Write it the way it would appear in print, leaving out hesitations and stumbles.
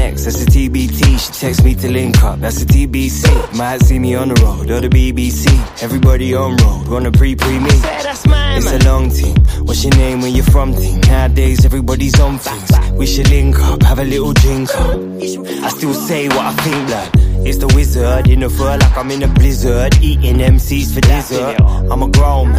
next, that's a TBT. She text me to link up, that's a TBC. Might see me on the road or the BBC. Everybody on road, wanna pre-me. It's a long team, what's your name, where you from team? Nowadays everybody's on things. We should link up, have a little drink up. I still say what I think like it's the wizard, in the fur like I'm in a blizzard. Eating MCs for dessert. I'm a grown man,